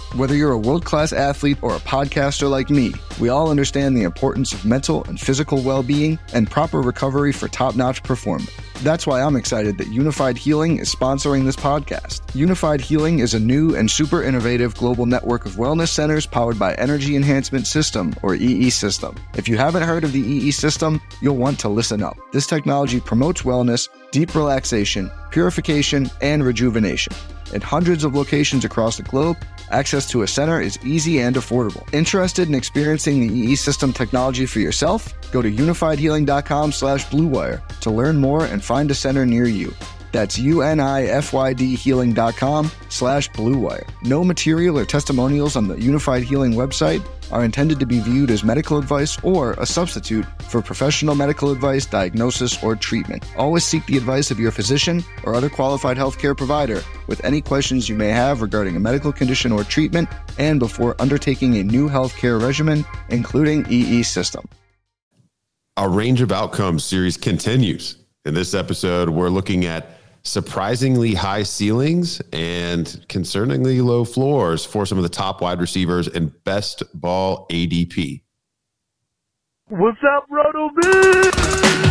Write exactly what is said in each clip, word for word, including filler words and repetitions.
Whether you're a world-class athlete or a podcaster like me, we all understand the importance of mental and physical well-being and proper recovery for top-notch performance. That's why I'm excited that Unified Healing is sponsoring this podcast. Unified Healing is a new and super innovative global network of wellness centers powered by Energy Enhancement System, or E E System. If you haven't heard of the E E System, you'll want to listen up. This technology promotes wellness, deep relaxation, purification, and rejuvenation. In hundreds of locations across the globe, access to a center is easy and affordable. Interested in experiencing the E E System technology for yourself? Go to unifiedhealing.com slash bluewire to learn more and find a center near you. That's U-N-I-F-Y-D healing.com slash bluewire. No material or testimonials on the Unified Healing website are intended to be viewed as medical advice or a substitute for professional medical advice, diagnosis, or treatment. Always seek the advice of your physician or other qualified healthcare provider with any questions you may have regarding a medical condition or treatment and before undertaking a new healthcare regimen, including E E System. Our Range of Outcomes series continues. In this episode, we're looking at surprisingly high ceilings and concerningly low floors for some of the top wide receivers in best ball A D P. What's up, RotoViz?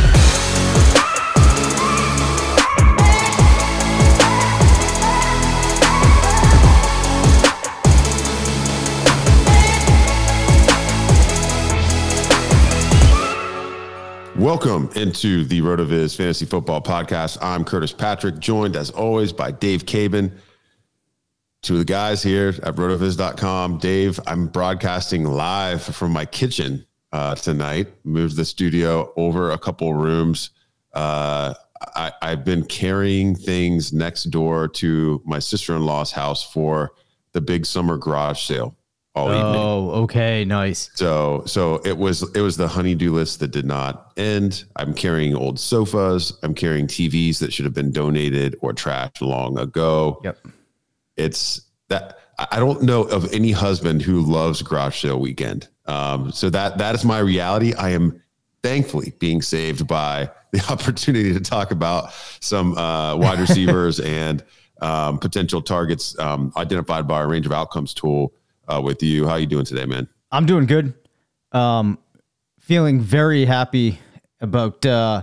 Welcome into the RotoViz Fantasy Football Podcast. I'm Curtis Patrick, joined as always by Dave Cabin. Two of the guys here at rotoviz dot com. Dave, I'm broadcasting live from my kitchen uh, tonight. Moved the studio over a couple rooms. Uh, I, I've been carrying things next door to my sister-in-law's house for the big summer garage sale all oh, evening. Oh, okay, nice. So, so it was it was the honey-do list that did not end. I'm carrying old sofas. I'm carrying T Vs that should have been donated or trashed long ago. Yep. It's that I don't know of any husband who loves garage sale weekend. Um, so that that is my reality. I am thankfully being saved by the opportunity to talk about some uh, wide receivers and um, potential targets um, identified by our Range of Outcomes tool. Uh, with you. How you doing today, man? I'm doing good. Um, feeling very happy about uh,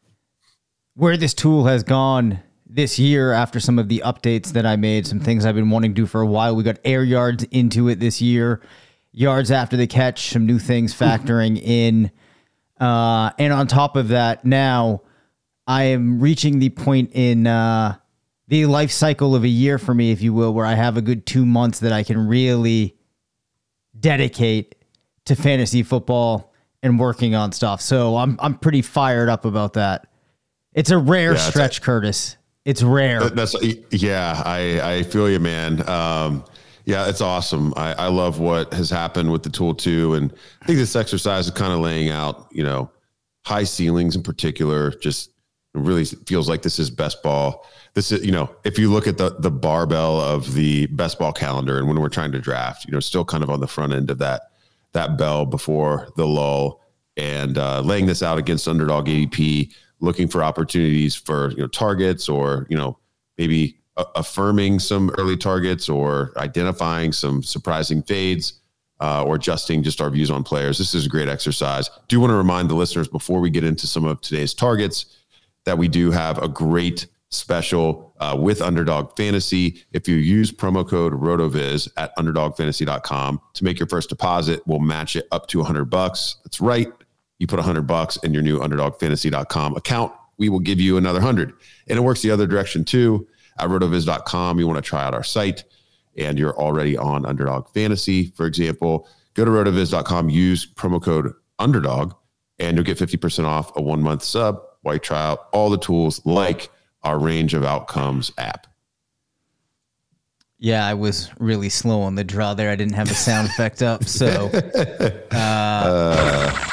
where this tool has gone this year after some of the updates that I made, some things I've been wanting to do for a while. We got air yards into it this year, yards after the catch, some new things factoring in. Uh, and on top of that, now I am reaching the point in uh, the life cycle of a year for me, if you will, where I have a good two months that I can really dedicate to fantasy football and working on stuff. So I'm I'm pretty fired up about that. It's a rare yeah, stretch, a, Curtis. It's rare. That's yeah. I I feel you, man. Um, yeah, it's awesome. I, I love what has happened with the tool too, and I think this exercise is kind of laying out, you know, high ceilings in particular. Just really feels like this is best ball. This is, you know, if you look at the the barbell of the best ball calendar and when we're trying to draft, you know, still kind of on the front end of that, that bell before the lull, and uh, laying this out against underdog A D P, looking for opportunities for, you know, targets or, you know, maybe a- affirming some early targets or identifying some surprising fades uh, or adjusting just our views on players. This is a great exercise. Do want to remind the listeners before we get into some of today's targets that we do have a great special uh, with Underdog Fantasy. If you use promo code RotoViz at underdog fantasy dot com to make your first deposit, we'll match it up to one hundred bucks. That's right. You put one hundred bucks in your new underdog fantasy dot com account, we will give you another one hundred. And it works the other direction too. At rotoviz dot com, you want to try out our site and you're already on Underdog Fantasy, for example, go to rotoviz dot com, use promo code UNDERDOG, and you'll get fifty percent off a one-month sub while you try out all the tools like our Range of Outcomes app. Yeah, I was really slow on the draw there. I didn't have a sound effect up, so. Uh, uh,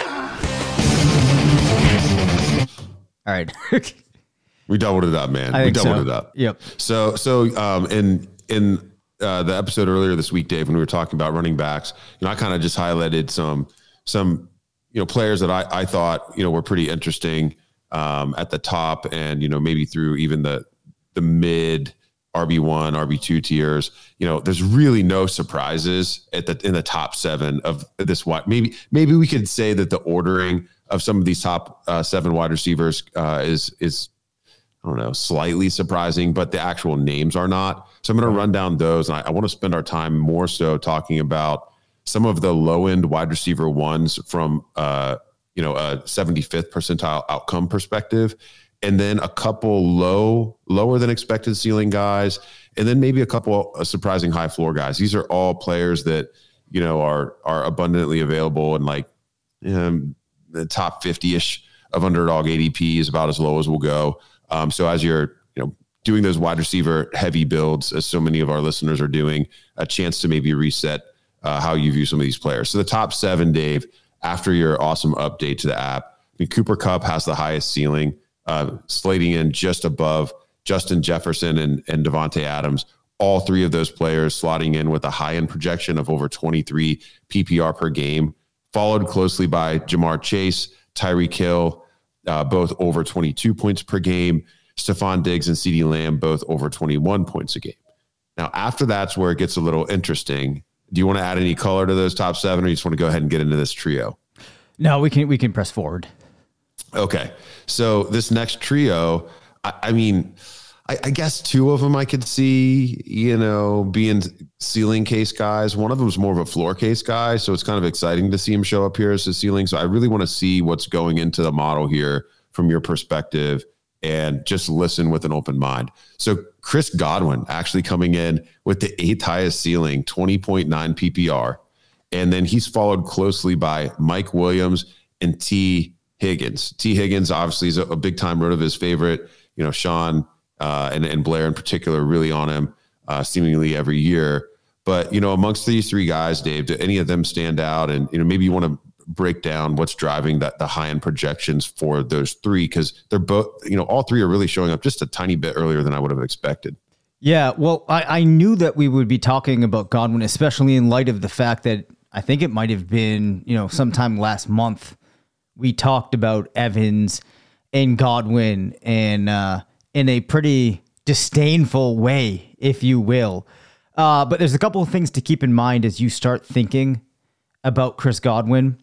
all right. We doubled it up, man. I we think doubled so. it up. Yep. So, so um, in in uh, the episode earlier this week, Dave, when we were talking about running backs, you know, I kind of just highlighted some some you know players that I I thought you know were pretty interesting um, at the top, and you know maybe through even the the mid R B one, R B two tiers. You know, there's really no surprises at the in the top seven of this wide. Maybe maybe we could say that the ordering of some of these top uh, seven wide receivers uh, is is I don't know, slightly surprising, but the actual names are not. So I'm going to run down those, and I, I want to spend our time more so talking about some of the low end wide receiver ones from uh, you know a seventy-fifth percentile outcome perspective. And then a couple low, lower than expected ceiling guys, and then maybe a couple of surprising high floor guys. These are all players that, you know, are are abundantly available, and like um, the top fifty-ish of underdog A D P is about as low as we'll go. Um, so as you're, you know, doing those wide receiver heavy builds, as so many of our listeners are doing, a chance to maybe reset uh, how you view some of these players. So the top seven, Dave, after your awesome update to the app, I mean, Cooper Kupp has the highest ceiling. Uh, slating in just above Justin Jefferson and, and Devontae Adams, all three of those players slotting in with a high-end projection of over twenty-three P P R per game, followed closely by Jamar Chase, Tyreek Hill, uh, both over twenty-two points per game, Stephon Diggs and CeeDee Lamb, both over twenty-one points a game. Now, after that's where it gets a little interesting. Do you want to add any color to those top seven, or you just want to go ahead and get into this trio? No, we can we can press forward. Okay. So this next trio, I, I mean, I, I guess two of them I could see, you know, being ceiling case guys. One of them is more of a floor case guy. So it's kind of exciting to see him show up here as a ceiling. So I really want to see what's going into the model here from your perspective and just listen with an open mind. So Chris Godwin actually coming in with the eighth highest ceiling, twenty point nine P P R. And then he's followed closely by Mike Williams and T. Higgins. T. Higgins obviously is a, a big time road of his favorite. You know, Sean uh, and, and Blair in particular really on him uh, seemingly every year. But, you know, amongst these three guys, Dave, do any of them stand out? And, you know, maybe you want to break down what's driving that the high end projections for those three, because they're both, you know, all three are really showing up just a tiny bit earlier than I would have expected. Yeah, well, I, I knew that we would be talking about Godwin, especially in light of the fact that I think it might have been, you know, sometime last month we talked about Evans and Godwin and uh, in a pretty disdainful way, if you will. Uh, but there's a couple of things to keep in mind as you start thinking about Chris Godwin.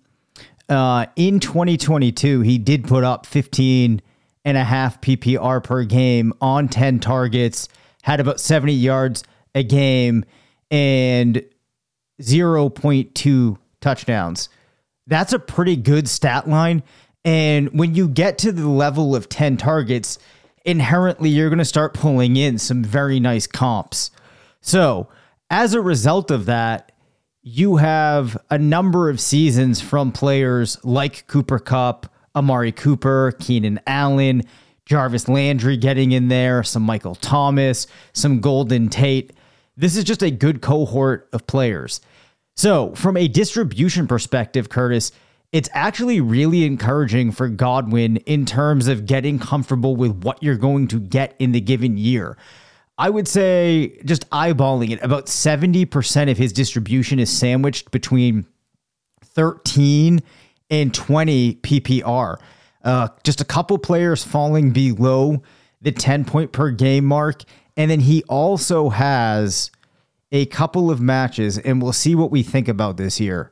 Uh, in twenty twenty-two, he did put up fifteen and a half P P R per game on ten targets, had about seventy yards a game, and zero point two touchdowns. That's a pretty good stat line. And when you get to the level of ten targets, inherently you're going to start pulling in some very nice comps. So as a result of that, you have a number of seasons from players like Cooper Kupp, Amari Cooper, Keenan Allen, Jarvis Landry getting in there, some Michael Thomas, some Golden Tate. This is just a good cohort of players. So from a distribution perspective, Curtis, it's actually really encouraging for Godwin in terms of getting comfortable with what you're going to get in the given year. I would say, just eyeballing it, about seventy percent of his distribution is sandwiched between thirteen and twenty P P R. Uh, just a couple players falling below the ten point per game mark. And then he also has a couple of matches, and we'll see what we think about this here.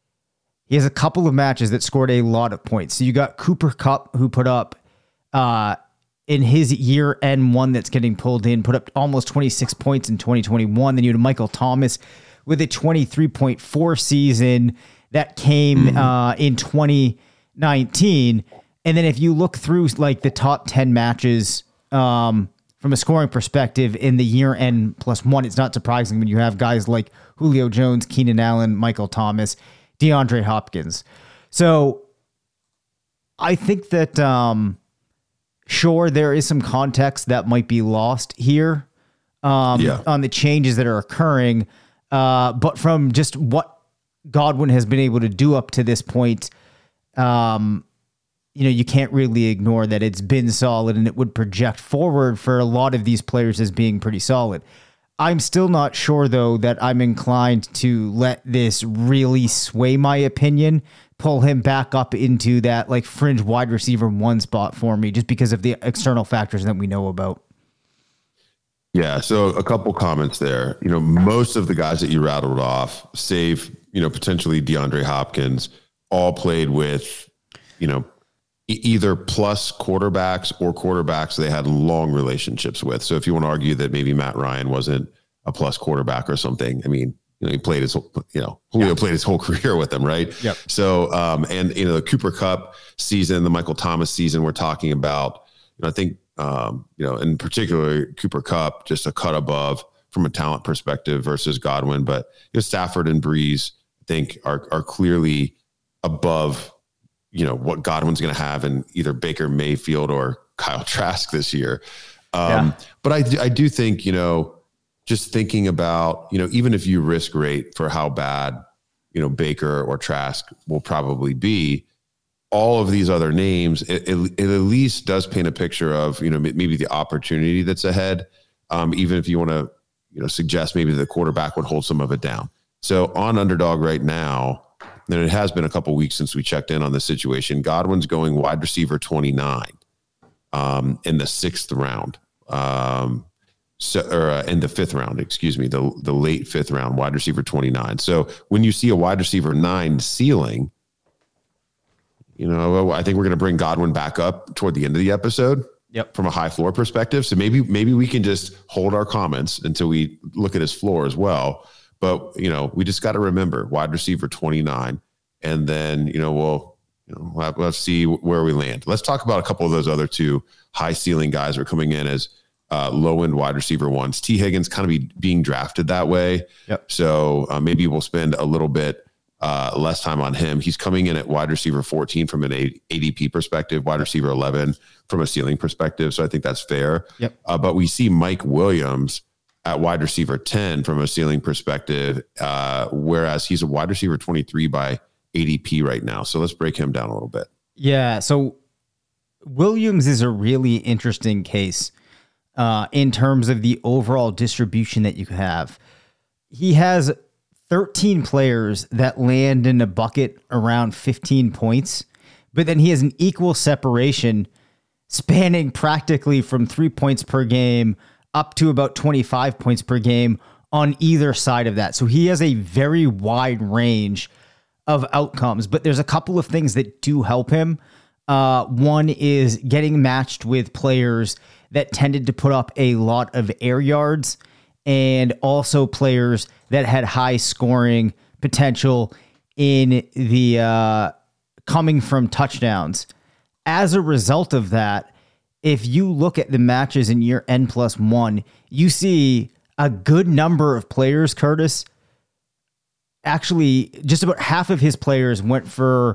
He has a couple of matches that scored a lot of points. So you got Cooper Kupp, who put up uh, in his year end one that's getting pulled in, put up almost twenty-six points in twenty twenty-one. Then you had Michael Thomas with a twenty-three point four season that came mm-hmm. uh, in twenty nineteen. And then if you look through like the top ten matches um, from a scoring perspective in the year end plus one, it's not surprising when you have guys like Julio Jones, Keenan Allen, Michael Thomas, DeAndre Hopkins. So I think that, um, sure, there is some context that might be lost here um, yeah. on the changes that are occurring. Uh, but from just what Godwin has been able to do up to this point, um, you know, you can't really ignore that it's been solid, and it would project forward for a lot of these players as being pretty solid. I'm still not sure, though, that I'm inclined to let this really sway my opinion, pull him back up into that like fringe wide receiver one spot for me, just because of the external factors that we know about. Yeah. So a couple comments there. You know, most of the guys that you rattled off, save, you know, potentially DeAndre Hopkins, all played with, you know, e- either plus quarterbacks or quarterbacks they had long relationships with. So if you want to argue that maybe Matt Ryan wasn't a plus quarterback or something, I mean, you know, he played his, whole, you know, Julio yeah. played his whole career with them, right? Yep. So, um, and, you know, the Cooper Kupp season, the Michael Thomas season we're talking about, you know, I think, um, you know, in particular, Cooper Kupp, just a cut above from a talent perspective versus Godwin. But, you know, Stafford and Breeze, I think, are are clearly above, you know, what Godwin's going to have in either Baker Mayfield or Kyle Trask this year. Um, yeah. But I, I do think, you know, just thinking about, you know, even if you risk rate for how bad, you know, Baker or Trask will probably be, all of these other names, it, it, it at least does paint a picture of, you know, maybe the opportunity that's ahead. Um, even if you want to, you know, suggest maybe the quarterback would hold some of it down. So on Underdog right now, and it has been a couple weeks since we checked in on this situation, Godwin's going wide receiver twenty-nine um, in the sixth round. Um, So, or uh, in the fifth round, excuse me, the the late fifth round, wide receiver twenty-nine. So when you see a wide receiver nine ceiling, you know, I think we're going to bring Godwin back up toward the end of the episode. Yep. From a high floor perspective. So maybe maybe we can just hold our comments until we look at his floor as well. But, you know, we just got to remember wide receiver twenty-nine, and then, you know, we'll, you know, we'll have, let's see where we land. Let's talk about a couple of those other two high ceiling guys who are coming in as Uh, low end wide receiver ones. T Higgins kind of be being drafted that way. Yep. So uh, maybe we'll spend a little bit uh, less time on him. He's coming in at wide receiver fourteen from an A D P perspective, wide receiver eleven from a ceiling perspective. So I think that's fair. Yep. Uh, but we see Mike Williams at wide receiver ten from a ceiling perspective, uh, whereas he's a wide receiver twenty-three by A D P right now. So let's break him down a little bit. Yeah. So Williams is a really interesting case. Uh, in terms of the overall distribution that you have. He has thirteen players that land in a bucket around fifteen points, but then he has an equal separation spanning practically from three points per game up to about twenty-five points per game on either side of that. So he has a very wide range of outcomes, but there's a couple of things that do help him. Uh, one is getting matched with players that tended to put up a lot of air yards, and also players that had high scoring potential in the uh, coming from touchdowns. As a result of that, if you look at the matches in year N plus one, you see a good number of players, Curtis. Actually, just about half of his players went for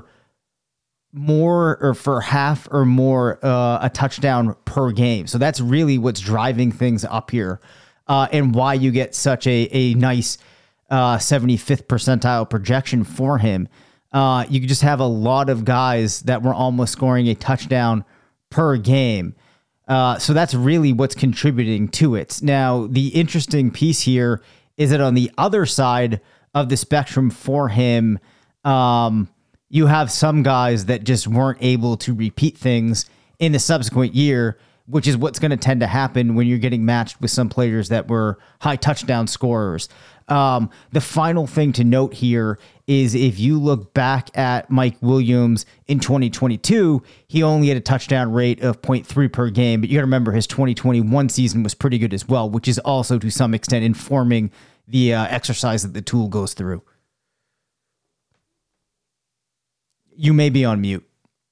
more or for half or more uh, a touchdown per game. So that's really what's driving things up here uh, and why you get such a, a nice uh, seventy-fifth percentile projection for him. Uh, you just have a lot of guys that were almost scoring a touchdown per game. Uh, so that's really what's contributing to it. Now, the interesting piece here is that on the other side of the spectrum for him, um, you have some guys that just weren't able to repeat things in the subsequent year, which is what's going to tend to happen when you're getting matched with some players that were high touchdown scorers. Um, the final thing to note here is if you look back at Mike Williams in twenty twenty-two, he only had a touchdown rate of zero point three per game, but you got to remember his twenty twenty-one season was pretty good as well, which is also to some extent informing the uh, exercise that the tool goes through. You may be on mute.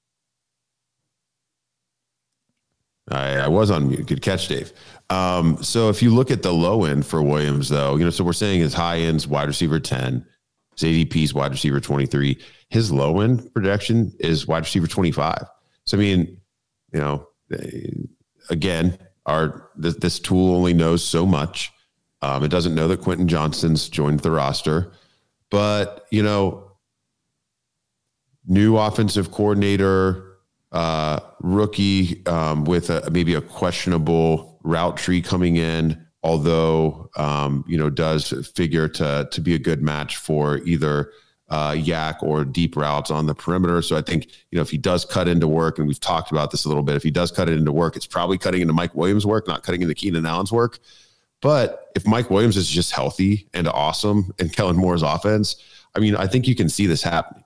I, I was on mute. Good catch, Dave. Um, so if you look at the low end for Williams, though, you know, so we're saying his high end's wide receiver ten, his A D P's wide receiver twenty-three. His low end projection is wide receiver twenty-five. So I mean, you know, again, our this, this tool only knows so much. Um, it doesn't know that Quentin Johnston's joined the roster, but you know. New offensive coordinator, uh, rookie um, with a, maybe a questionable route tree coming in, although, um, you know, does figure to to be a good match for either uh, yak or deep routes on the perimeter. So I think, you know, if he does cut into work, and we've talked about this a little bit, if he does cut it into work, it's probably cutting into Mike Williams' work, not cutting into Keenan Allen's work. But if Mike Williams is just healthy and awesome in Kellen Moore's offense, I mean, I think you can see this happening.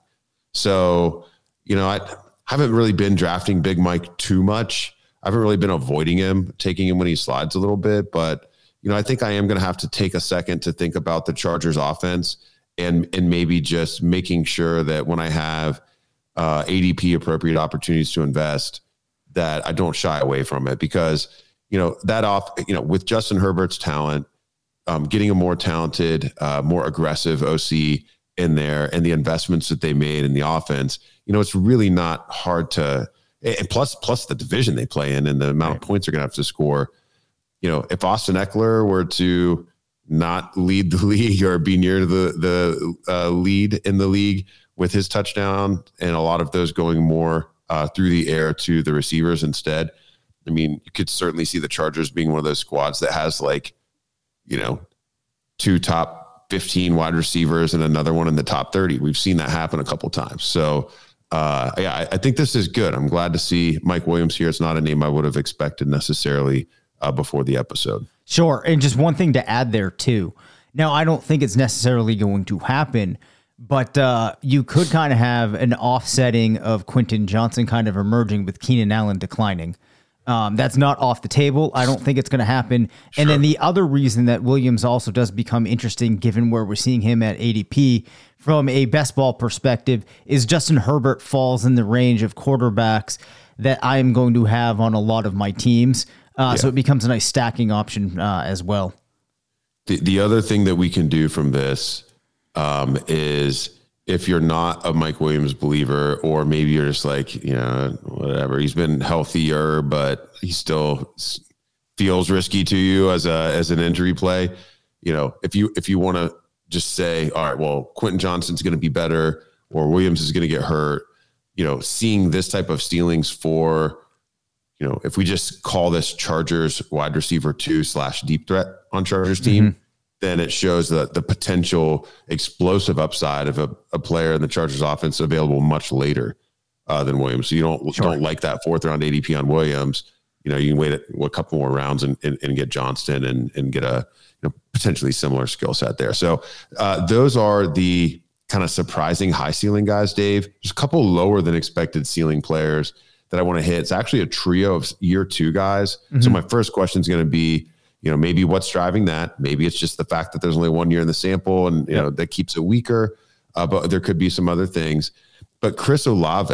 So, you know, I haven't really been drafting Big Mike too much. I haven't really been avoiding him, taking him when he slides a little bit. But, you know, I think I am going to have to take a second to think about the Chargers offense and, and maybe just making sure that when I have uh, A D P appropriate opportunities to invest, that I don't shy away from it, because, you know, that off, you know, with Justin Herbert's talent, um, getting a more talented, uh, more aggressive O C in there and the investments that they made in the offense, you know, it's really not hard to, and plus, plus the division they play in and the amount of points they're going to have to score. You know, if Austin Eckler were to not lead the league or be near the, the uh, lead in the league with his touchdown and a lot of those going more uh, through the air to the receivers instead, I mean, you could certainly see the Chargers being one of those squads that has, like, you know, two top fifteen wide receivers and another one in the top thirty. We've seen that happen a couple times. So, uh, yeah, I, I think this is good. I'm glad to see Mike Williams here. It's not a name I would have expected necessarily uh, before the episode. Sure. And just one thing to add there too. Now, I don't think it's necessarily going to happen, but uh, you could kind of have an offsetting of Quentin Johnson kind of emerging with Keenan Allen declining. Um, that's not off the table. I don't think it's going to happen. Sure. And then the other reason that Williams also does become interesting, given where we're seeing him at A D P from a best ball perspective, is Justin Herbert falls in the range of quarterbacks that I am going to have on a lot of my teams. Uh, yeah. So it becomes a nice stacking option uh, as well. The, the other thing that we can do from this um, is, if you're not a Mike Williams believer, or maybe you're just like, you know, whatever, he's been healthier, but he still feels risky to you as a, as an injury play. You know, if you, if you want to just say, all right, well, Quentin Johnson's going to be better, or Williams is going to get hurt, you know, seeing this type of ceilings for, you know, if we just call this Chargers wide receiver two slash deep threat on Chargers team, mm-hmm. then it shows that the potential explosive upside of a, a player in the Chargers offense available much later uh, than Williams. So you don't sure. don't like that fourth round A D P on Williams. You know, you can wait a, a couple more rounds and, and, and get Johnston and, and get a you know, potentially similar skill set there. So uh, those are the kind of surprising high ceiling guys, Dave. There's a couple lower than expected ceiling players that I want to hit. It's actually a trio of year two guys. Mm-hmm. So my first question is going to be, you know, maybe what's driving that? Maybe it's just the fact that there's only one year in the sample and, you yep. know, that keeps it weaker. Uh, but there could be some other things. But Chris Olave,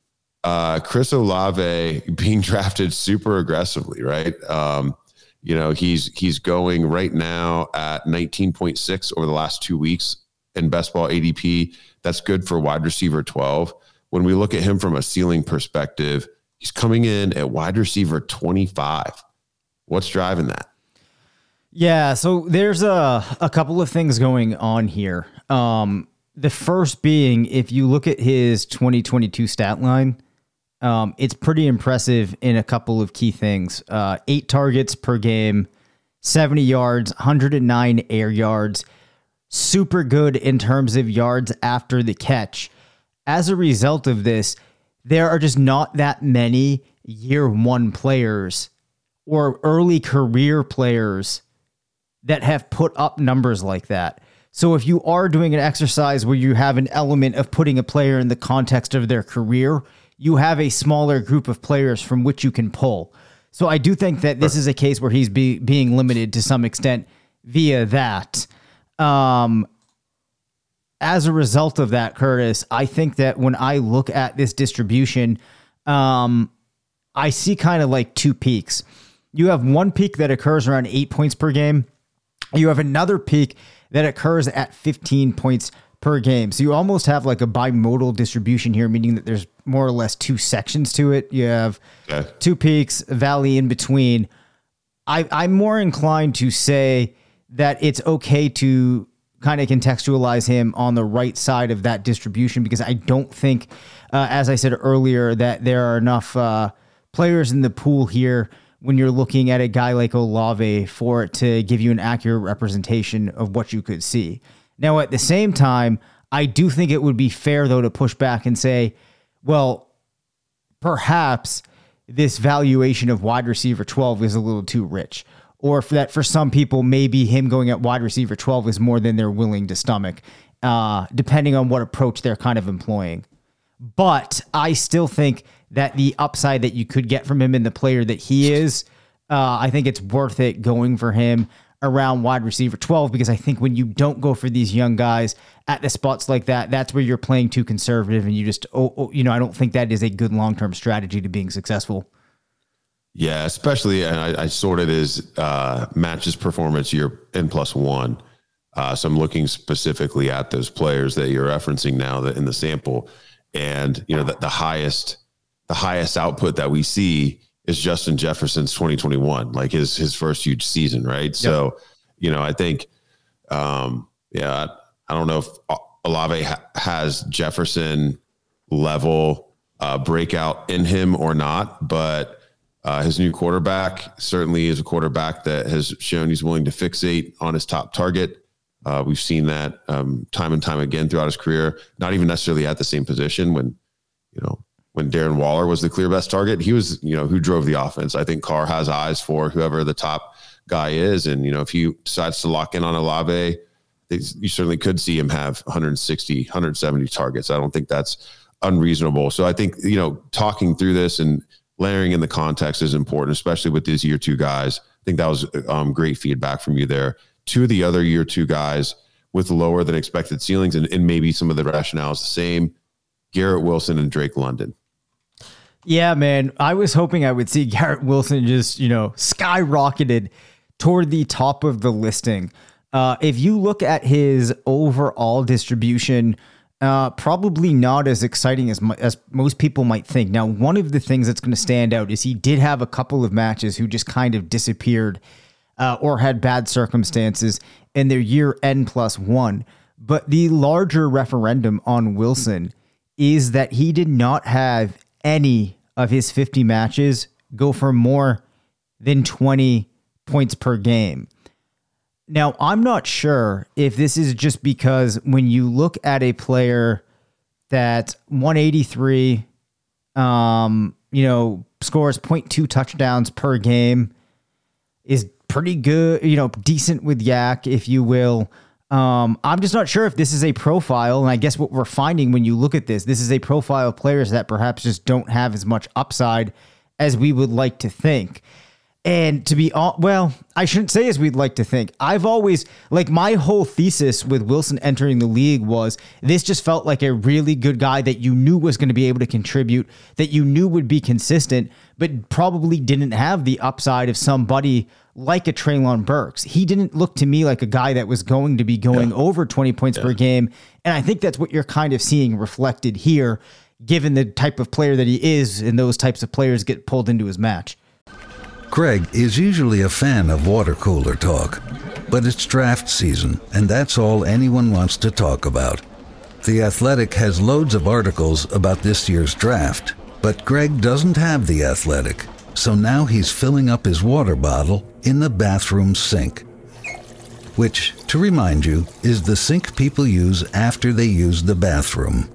uh, Chris Olave being drafted super aggressively, right? Um, you know, he's he's going right now at nineteen point six over the last two weeks in best ball A D P. That's good for wide receiver twelve. When we look at him from a ceiling perspective, he's coming in at wide receiver twenty-five. What's driving that? Yeah, so there's a, a couple of things going on here. Um, the first being, if you look at his twenty twenty-two stat line, um, it's pretty impressive in a couple of key things. Uh, eight targets per game, seventy yards, one hundred nine air yards, super good in terms of yards after the catch. As a result of this, there are just not that many year one players or early career players that have put up numbers like that. So if you are doing an exercise where you have an element of putting a player in the context of their career, you have a smaller group of players from which you can pull. So I do think that this is a case where he's be, being limited to some extent via that. Um, as a result of that, Curtis, I think that when I look at this distribution, um, I see kind of like two peaks. You have one peak that occurs around eight points per game. You have another peak that occurs at fifteen points per game. So you almost have like a bimodal distribution here, meaning that there's more or less two sections to it. You have okay. two peaks, a valley in between. I, I'm more inclined to say that it's okay to kind of contextualize him on the right side of that distribution, because I don't think, uh, as I said earlier, that there are enough uh, players in the pool here when you're looking at a guy like Olave for it to give you an accurate representation of what you could see. Now, at the same time, I do think it would be fair, though, to push back and say, well, perhaps this valuation of wide receiver twelve is a little too rich. or for that for some people, maybe him going at wide receiver twelve is more than they're willing to stomach, uh, depending on what approach they're kind of employing. But I still think that the upside that you could get from him and the player that he is, uh, I think it's worth it going for him around wide receiver twelve, because I think when you don't go for these young guys at the spots like that, that's where you're playing too conservative, and you just, oh, oh, you know, I don't think that is a good long-term strategy to being successful. Yeah, especially, and I, I sort it as uh, matches performance year N plus one. Uh, so I'm looking specifically at those players that you're referencing now that in the sample, and you know that the highest, the highest output that we see is Justin Jefferson's twenty twenty-one, like his his first huge season, right? Yep. So, you know, I think, um, yeah, I don't know if Olave ha- has Jefferson level uh, breakout in him or not, but uh, his new quarterback certainly is a quarterback that has shown he's willing to fixate on his top target. Uh, we've seen that um, time and time again throughout his career, not even necessarily at the same position. When, you know, when Darren Waller was the clear best target, he was, you know, who drove the offense. I think Carr has eyes for whoever the top guy is. And, you know, if he decides to lock in on Olave, you certainly could see him have one sixty, one seventy targets. I don't think that's unreasonable. So I think, you know, talking through this and layering in the context is important, especially with these year two guys. I think that was um, great feedback from you there. Two of the other year two guys with lower than expected ceilings, and, and maybe some of the rationale is the same, Garrett Wilson and Drake London. Yeah, man. I was hoping I would see Garrett Wilson just, you know, skyrocketed toward the top of the listing. Uh, if you look at his overall distribution, uh, probably not as exciting as as most people might think. Now, one of the things that's going to stand out is he did have a couple of matches who just kind of disappeared uh, or had bad circumstances in their year N plus one. But the larger referendum on Wilson is that he did not have any of his fifty matches go for more than twenty points per game. Now, I'm not sure if this is just because when you look at a player that one eighty-three, um, you know, scores zero point two touchdowns per game, is pretty good, you know, decent with yak, if you will. Um, I'm just not sure if this is a profile, and I guess what we're finding when you look at this, this is a profile of players that perhaps just don't have as much upside as we would like to think. And to be all, well, I shouldn't say as we'd like to think. I've always, like, my whole thesis with Wilson entering the league was this just felt like a really good guy that you knew was going to be able to contribute, that you knew would be consistent, but probably didn't have the upside of somebody like a Treylon Burks. He didn't look to me like a guy that was going to be going yeah. over twenty points yeah. per game. And I think that's what you're kind of seeing reflected here, given the type of player that he is, and those types of players get pulled into his match. Greg is usually a fan of water cooler talk, but it's draft season, and that's all anyone wants to talk about. The Athletic has loads of articles about this year's draft, but Greg doesn't have The Athletic, so now he's filling up his water bottle in the bathroom sink, which, to remind you, is the sink people use after they use the bathroom.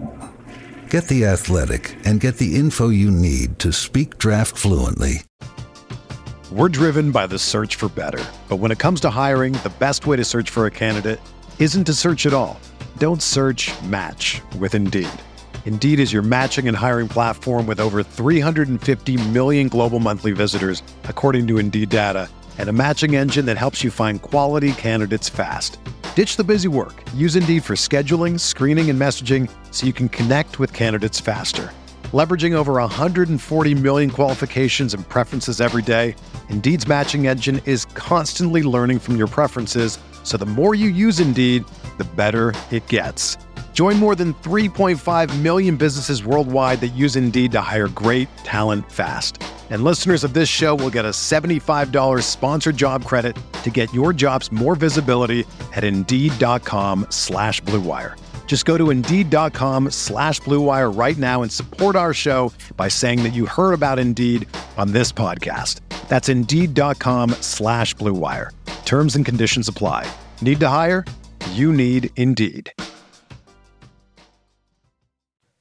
Get The Athletic and get the info you need to speak draft fluently. We're driven by the search for better. But when it comes to hiring, the best way to search for a candidate isn't to search at all. Don't search, match with Indeed. Indeed is your matching and hiring platform with over three hundred fifty million global monthly visitors, according to Indeed data, and a matching engine that helps you find quality candidates fast. Ditch the busy work. Use Indeed for scheduling, screening, and messaging so you can connect with candidates faster. Leveraging over one hundred forty million qualifications and preferences every day, Indeed's matching engine is constantly learning from your preferences, so the more you use Indeed, the better it gets. Join more than three point five million businesses worldwide that use Indeed to hire great talent fast. And listeners of this show will get a seventy-five dollars sponsored job credit to get your jobs more visibility at Indeed.com slash Blue Wire. Just go to Indeed.com slash Blue Wire right now and support our show by saying that you heard about Indeed on this podcast. That's Indeed.com slash Blue Wire. Terms and conditions apply. Need to hire? You need Indeed.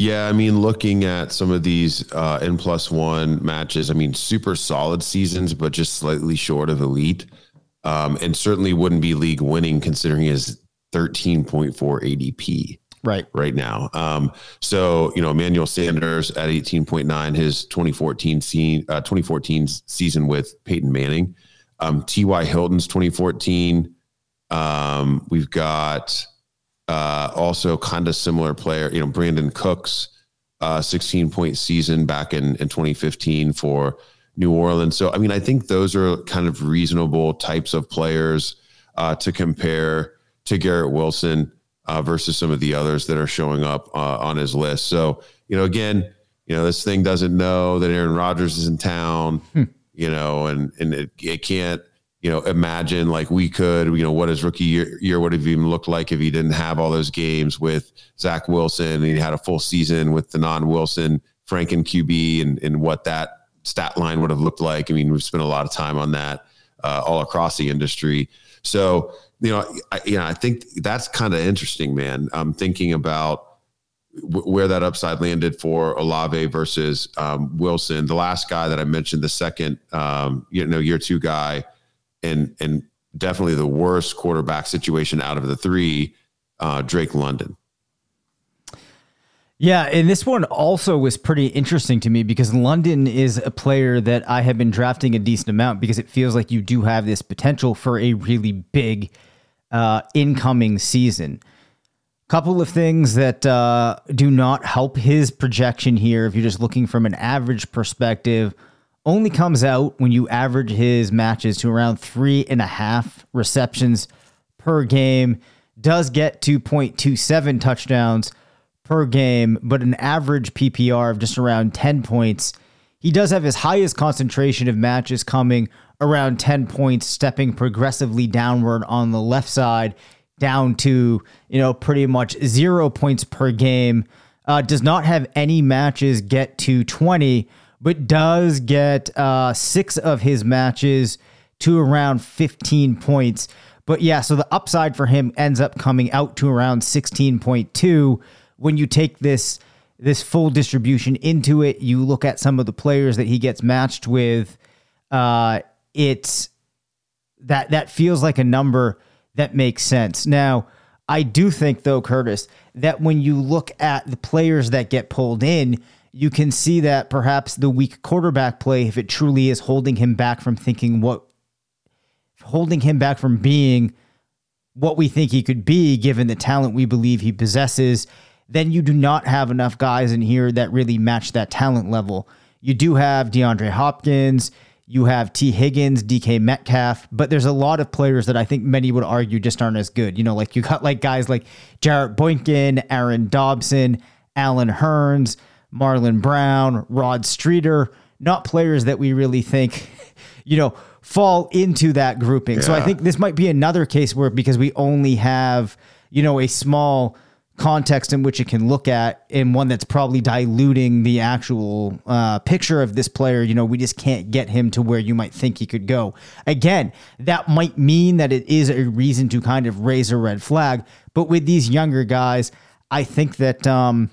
Yeah, I mean, looking at some of these uh, N plus one matches, I mean, super solid seasons, but just slightly short of elite. Um, and certainly wouldn't be league winning considering his thirteen point four A D P right right now. Um, so, you know, Emmanuel Sanders at eighteen point nine, his twenty fourteen, scene, uh, twenty fourteen season with Peyton Manning. Um, T Y Hilton's twenty fourteen. Um, we've got uh, also kind of similar player, you know, Brandon Cooks, uh, sixteen point season back in, in twenty fifteen for New Orleans. So, I mean, I think those are kind of reasonable types of players uh, to compare to Garrett Wilson uh, versus some of the others that are showing up uh, on his list. So, you know, again, you know, this thing doesn't know that Aaron Rodgers is in town, hmm. you know, and, and it, it can't, you know, imagine like we could, you know, what his rookie year, year would have even looked like if he didn't have all those games with Zach Wilson and he had a full season with the non-Wilson Franken Q B and, and what that stat line would have looked like. I mean, we've spent a lot of time on that uh, all across the industry. So, you know, I, you know, I think that's kind of interesting, man. I'm thinking about w- where that upside landed for Olave versus um, Wilson. The last guy that I mentioned, the second, um, you know, year two guy, and and definitely the worst quarterback situation out of the three, uh, Drake London. Yeah, and this one also was pretty interesting to me because London is a player that I have been drafting a decent amount because it feels like you do have this potential for a really big uh, incoming season. Couple of things that uh, do not help his projection here, if you're just looking from an average perspective, only comes out when you average his matches to around three and a half receptions per game, does get two point two seven touchdowns per game, but an average P P R of just around ten points. He does have his highest concentration of matches coming around ten points, stepping progressively downward on the left side down to, you know, pretty much zero points per game. Uh, does not have any matches get to twenty, but does get uh, six of his matches to around fifteen points. But yeah, so the upside for him ends up coming out to around sixteen point two. When you take this this full distribution into it, you look at some of the players that he gets matched with, uh, it's that that feels like a number that makes sense. Now, I do think, though, Curtis, that when you look at the players that get pulled in, you can see that perhaps the weak quarterback play, if it truly is holding him back from thinking what, holding him back from being what we think he could be, given the talent we believe he possesses, then you do not have enough guys in here that really match that talent level. You do have DeAndre Hopkins, you have T. Higgins, D K Metcalf, but there's a lot of players that I think many would argue just aren't as good. You know, like you got like guys like Jarrett Boykin, Aaron Dobson, Alan Hearns, Marlon Brown, Rod Streeter, not players that we really think, you know, fall into that grouping. Yeah. So I think this might be another case where, because we only have, you know, a small context in which it can look at, and one that's probably diluting the actual uh, picture of this player, you know, we just can't get him to where you might think he could go. Again, that might mean that it is a reason to kind of raise a red flag, but with these younger guys, I think that um,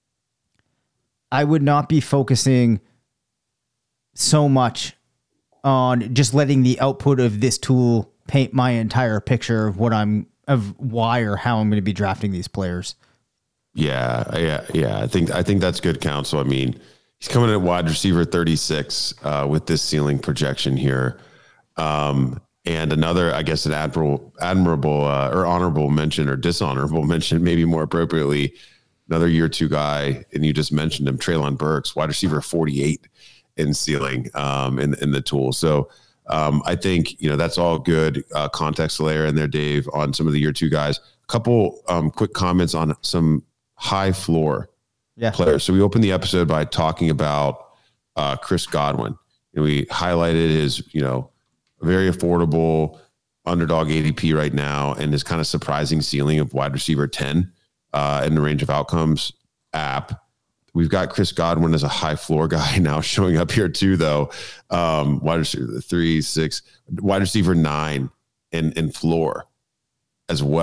I would not be focusing so much on just letting the output of this tool paint my entire picture of what I'm of why or how I'm going to be drafting these players. Yeah, yeah, yeah. I think I think that's good counsel. I mean, he's coming in at wide receiver thirty-six uh, with this ceiling projection here, um, and another, I guess, an admirable, admirable uh, or honorable mention or dishonorable mention, maybe more appropriately, another year two guy, and you just mentioned him, Treylon Burks, wide receiver forty-eight in ceiling um, in in the tool. So. Um, I think, you know, that's all good uh, context layer in there, Dave, on some of the year two guys. A couple um, quick comments on some high floor yeah. players. So we opened the episode by talking about uh, Chris Godwin. And we highlighted his, you know, very affordable underdog A D P right now and his kind of surprising ceiling of wide receiver ten uh, in the range of outcomes app. We've got Chris Godwin as a high floor guy now showing up here too, though. Um, wide receiver three, six, wide receiver nine in, in floor as well.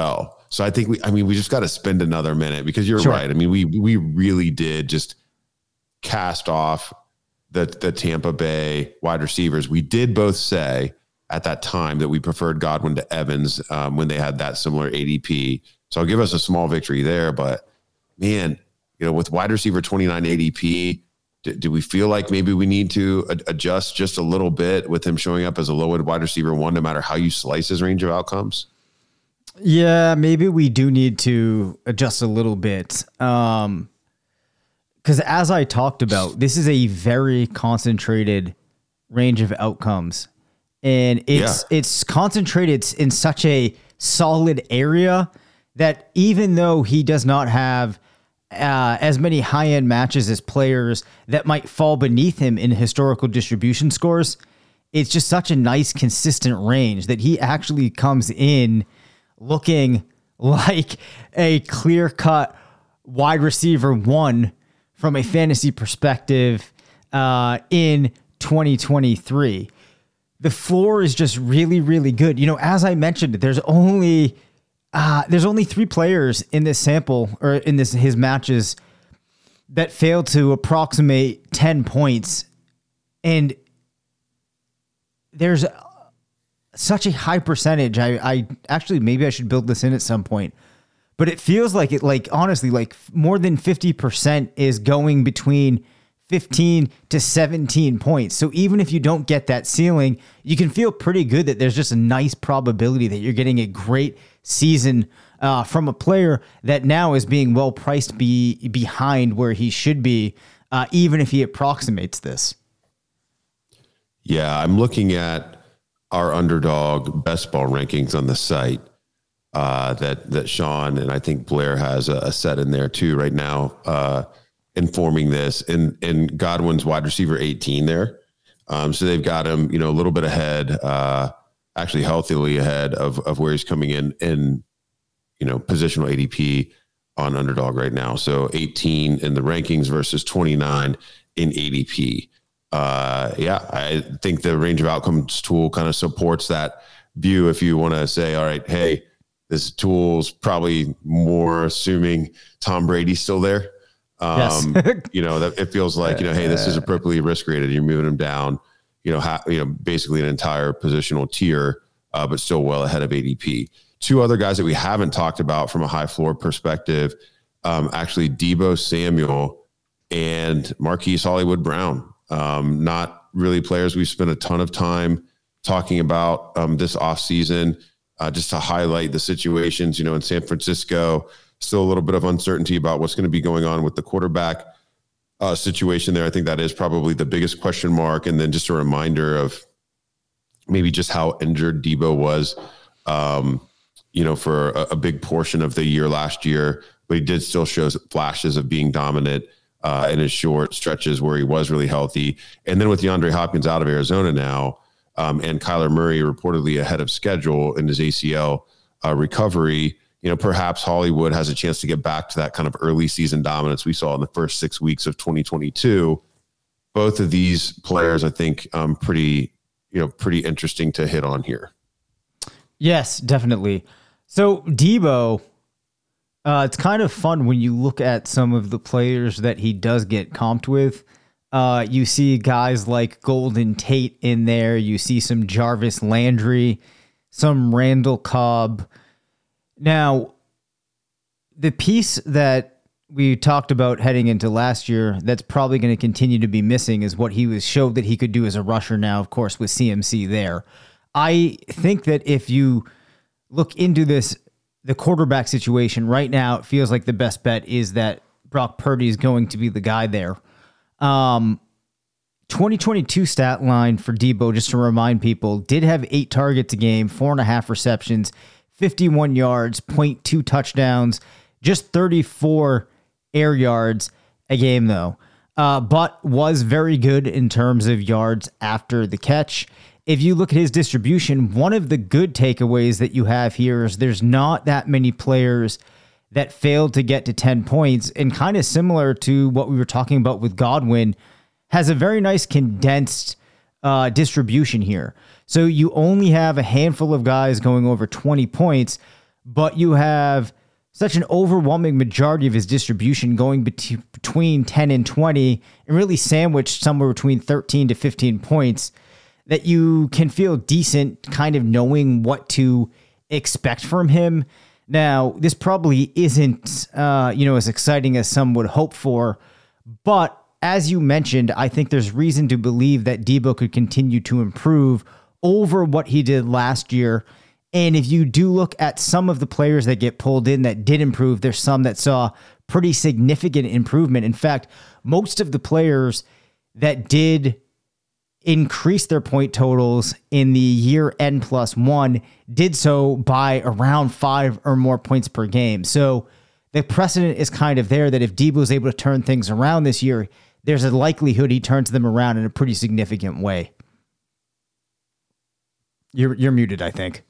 So I think we, I mean, we just got to spend another minute because you're Sure. right. I mean, we, we really did just cast off the, the Tampa Bay wide receivers. We did both say at that time that we preferred Godwin to Evans um, when they had that similar A D P. So I'll give us a small victory there, but man, you know, with wide receiver twenty-nine A D P, do, do we feel like maybe we need to ad- adjust just a little bit with him showing up as a low-end wide receiver one, no matter how you slice his range of outcomes? Yeah, maybe we do need to adjust a little bit. Um, because as I talked about, this is a very concentrated range of outcomes. And it's Yeah. it's concentrated in such a solid area that even though he does not have uh, as many high-end matches as players that might fall beneath him in historical distribution scores, it's just such a nice, consistent range that he actually comes in looking like a clear-cut wide receiver one from a fantasy perspective uh, in twenty twenty-three. The floor is just really, really good. You know, as I mentioned, there's only uh, there's only three players in this sample or in this his matches that failed to approximate ten points, and there's such a high percentage. I, I actually maybe I should build this in at some point, but it feels like it. Like honestly, like more than fifty percent is going between fifteen to seventeen points. So even if you don't get that ceiling, you can feel pretty good that there's just a nice probability that you're getting a great season uh, from a player that now is being well priced be behind where he should be, uh, even if he approximates this. Yeah, I'm looking at our underdog best ball rankings on the site uh, that that Sean and I think Blair has a, a set in there too right now. Uh, informing this and and Godwin's wide receiver eighteen there. Um, so they've got him, you know, a little bit ahead, uh, actually healthily ahead of, of where he's coming in, in, you know, positional A D P on underdog right now. So eighteen in the rankings versus twenty-nine in A D P. Uh, yeah, I think the range of outcomes tool kind of supports that view. If you want to say, all right, hey, this tool's probably more assuming Tom Brady's still there. Um, Yes. you know, that it feels like, you know, hey, this is appropriately risk rated. You're moving them down, you know, ha- you know, basically an entire positional tier, uh, but still well ahead of A D P. Two other guys that we haven't talked about from a high floor perspective, um, actually Deebo Samuel and Marquise Hollywood Brown. Um, not really players we've spent a ton of time talking about um, this offseason, uh, just to highlight the situations, you know, in San Francisco. Still a little bit of uncertainty about what's going to be going on with the quarterback uh, situation there. I think that is probably the biggest question mark. And then just a reminder of maybe just how injured Deebo was, um, you know, for a, a big portion of the year last year, but he did still show flashes of being dominant uh, in his short stretches where he was really healthy. And then with DeAndre Hopkins out of Arizona now, um, and Kyler Murray reportedly ahead of schedule in his A C L uh, recovery, you know, perhaps Hollywood has a chance to get back to that kind of early season dominance we saw in the first six weeks of twenty twenty-two. Both of these players, I think, um, pretty, you know, pretty interesting to hit on here. Yes, definitely. So Deebo, uh, it's kind of fun when you look at some of the players that he does get comped with. Uh, you see guys like Golden Tate in there. You see some Jarvis Landry, some Randall Cobb. Now, the piece that we talked about heading into last year that's probably going to continue to be missing is what he was showed that he could do as a rusher now, of course, with C M C there. I think that if you look into this, the quarterback situation right now, it feels like the best bet is that Brock Purdy is going to be the guy there. Um, twenty twenty-two stat line for Deebo, just to remind people, did have eight targets a game, four and a half receptions, fifty-one yards, zero point two touchdowns, just thirty-four air yards a game though. Uh, but was very good in terms of yards after the catch. If you look at his distribution, one of the good takeaways that you have here is there's not that many players that failed to get to ten points, and kind of similar to what we were talking about with Godwin, has a very nice condensed uh, distribution here. So you only have a handful of guys going over twenty points, but you have such an overwhelming majority of his distribution going bet- between ten and twenty and really sandwiched somewhere between thirteen to fifteen points that you can feel decent kind of knowing what to expect from him. Now, this probably isn't, uh, you know, as exciting as some would hope for, but as you mentioned, I think there's reason to believe that Debo could continue to improve over what he did last year. And if you do look at some of the players that get pulled in that did improve, there's some that saw pretty significant improvement. In fact, most of the players that did increase their point totals in the year N plus one did so by around five or more points per game. So the precedent is kind of there that if Debo is able to turn things around this year, there's a likelihood he turns them around in a pretty significant way. You're you're muted, I think.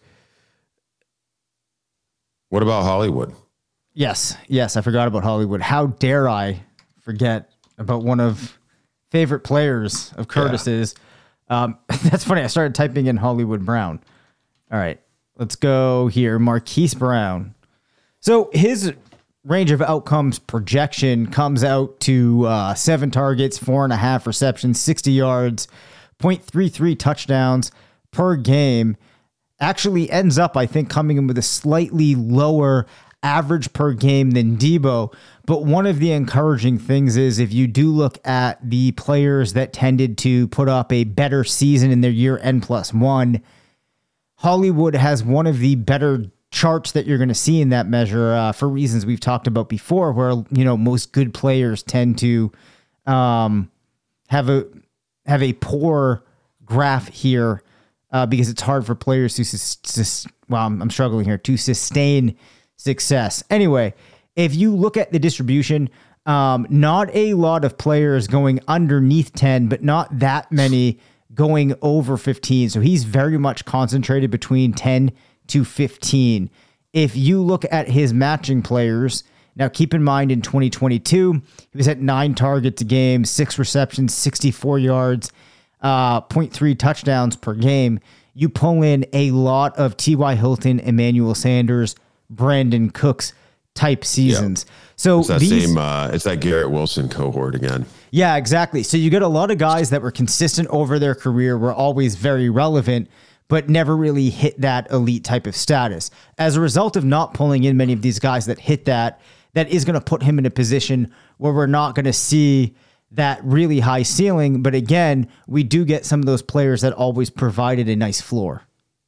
What about Hollywood? Yes, yes, I forgot about Hollywood. How dare I forget about one of favorite players of Curtis's? Yeah. Um, that's funny. I started typing in Hollywood Brown. All right, let's go here. Marquise Brown. So his range of outcomes projection comes out to uh, seven targets, four and a half receptions, sixty yards, point three three touchdowns per game. Actually ends up, I think, coming in with a slightly lower average per game than Debo. But one of the encouraging things is if you do look at the players that tended to put up a better season in their year N plus one, Hollywood has one of the better charts that you're going to see in that measure uh, for reasons we've talked about before, where, you know, most good players tend to um, have a have a poor graph here. Uh, because it's hard for players to, sus- sus- well, I'm, I'm struggling here, to sustain success. Anyway, if you look at the distribution, um, not a lot of players going underneath ten, but not that many going over fifteen. So he's very much concentrated between ten to fifteen. If you look at his matching players, now keep in mind in twenty twenty-two, he was at nine targets a game, six receptions, sixty-four yards, Uh, zero point three touchdowns per game. You pull in a lot of T Y. Hilton, Emmanuel Sanders, Brandon Cooks type seasons. Yep. So it's that these, same, uh, it's that Garrett Wilson cohort again. Yeah, exactly. So you get a lot of guys that were consistent over their career, were always very relevant, but never really hit that elite type of status. As a result of not pulling in many of these guys that hit that, that is going to put him in a position where we're not going to see that really high ceiling. But again, we do get some of those players that always provided a nice floor.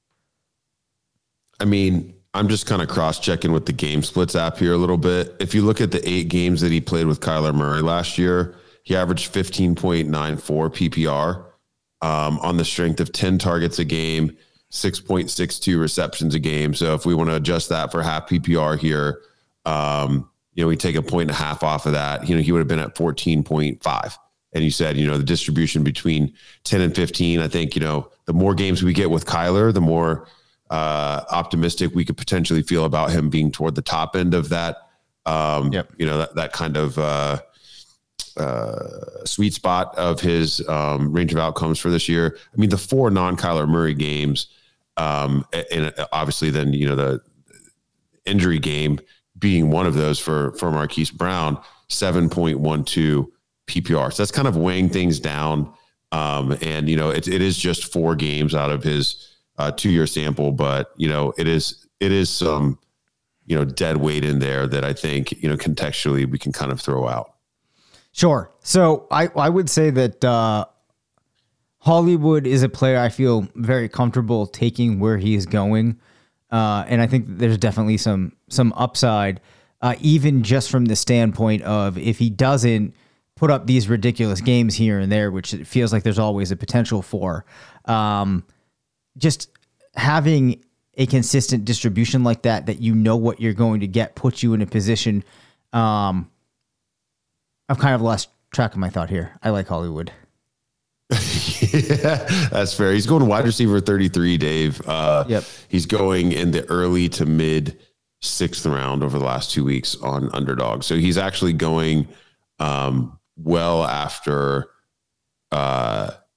I mean, I'm just kind of cross-checking with the game splits app here a little bit. If you look at the eight games that he played with Kyler Murray last year, he averaged fifteen point nine four P P R um, on the strength of ten targets a game, six point six two receptions a game. So if we want to adjust that for half P P R here, um, you know, we take a point and a half off of that, you know, he would have been at fourteen point five. And you said, you know, the distribution between ten and fifteen, I think, you know, the more games we get with Kyler, the more uh, optimistic we could potentially feel about him being toward the top end of that, um, yep. you know, that, that kind of uh, uh, sweet spot of his um, range of outcomes for this year. I mean, the four non-Kyler Murray games, um, and obviously then, you know, the injury game being one of those for, for Marquise Brown, seven point one two P P R. So that's kind of weighing things down. Um, and, you know, it, it is just four games out of his uh, two-year sample, but, you know, it is it is some, you know, dead weight in there that I think, you know, contextually we can kind of throw out. Sure. So I, I would say that uh, Hollywood is a player I feel very comfortable taking where he is going. Uh, and I think there's definitely some some upside, uh, even just from the standpoint of if he doesn't put up these ridiculous games here and there, which it feels like there's always a potential for, um, just having a consistent distribution like that, that you know what you're going to get, puts you in a position. Um, I've kind of lost track of my thought here. I like Hollywood. Yeah, that's fair. He's going wide receiver thirty-three, Dave. Uh, yep. He's going in the early to mid sixth round over the last two weeks on Underdog. So he's actually going um, well after uh,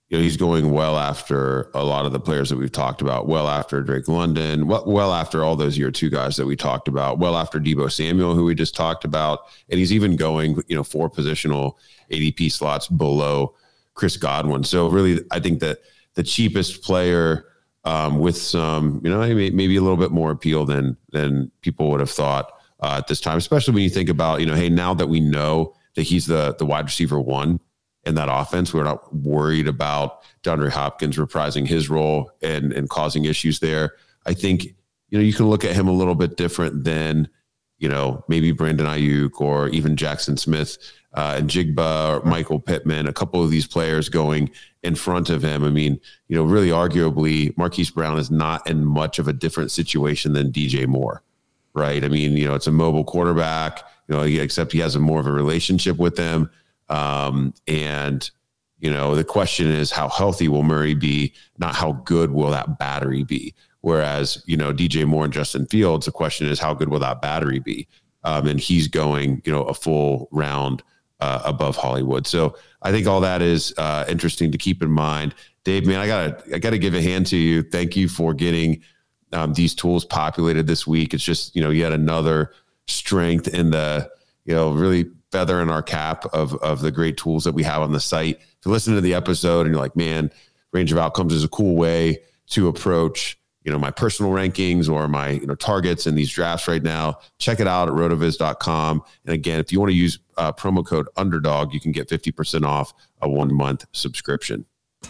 you know, he's going well after a lot of the players that we've talked about, well after Drake London, well, well after all those year two guys that we talked about, well after Deebo Samuel, who we just talked about. And he's even going, you know, four positional A D P slots below Chris Godwin. So really, I think that the cheapest player um, with some, you know, maybe, maybe a little bit more appeal than, than people would have thought uh, at this time, especially when you think about, you know, hey, now that we know that he's the, the wide receiver one in that offense, we're not worried about DeAndre Hopkins reprising his role and, and causing issues there. I think, you know, you can look at him a little bit different than, you know, maybe Brandon Ayuk or even Jackson Smith uh, and Jigba or Michael Pittman, a couple of these players going in front of him. I mean, you know, really arguably Marquise Brown is not in much of a different situation than D J Moore, right? I mean, you know, it's a mobile quarterback, you know, except he has a more of a relationship with them. Um, and, you know, the question is, how healthy will Murray be? Not how good will that battery be? Whereas, you know, D J Moore and Justin Fields, the question is, how good will that battery be? Um, and he's going, you know, a full round uh, above Hollywood. So I think all that is uh, interesting to keep in mind. Dave, man, I gotta, I gotta give a hand to you. Thank you for getting um, these tools populated this week. It's just, you know, yet another strength in the, you know, really feather in our cap of, of the great tools that we have on the site. If you listen to the episode and you're like, man, Range of Outcomes is a cool way to approach, you know, my personal rankings or my, you know, targets in these drafts right now, check it out at rotoviz dot com. And again, if you want to use uh, promo code underdog, you can get fifty percent off a one month subscription.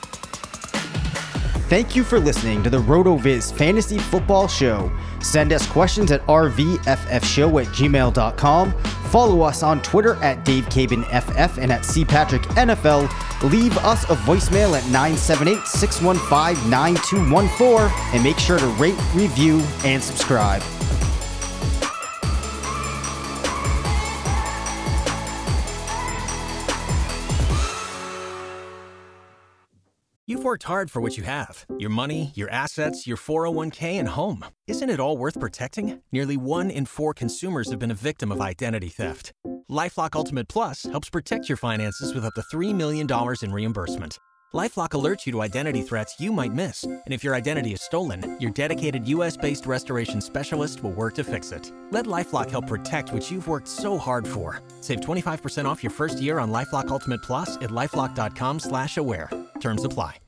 Thank you for listening to the RotoViz Fantasy Football Show. Send us questions at r v f f show at gmail dot com. Follow us on Twitter at Dave Cabin F F and at C Patrick N F L. Leave us a voicemail at nine seven eight, six one five, nine two one four and make sure to rate, review, and subscribe. You've worked hard for what you have. Your money, your assets, your four oh one k, and home. Isn't it all worth protecting? Nearly one in four consumers have been a victim of identity theft. LifeLock Ultimate Plus helps protect your finances with up to three million dollars in reimbursement. LifeLock alerts you to identity threats you might miss. And if your identity is stolen, your dedicated U S based restoration specialist will work to fix it. Let LifeLock help protect what you've worked so hard for. Save twenty-five percent off your first year on LifeLock Ultimate Plus at LifeLock dot com slash aware. Terms apply.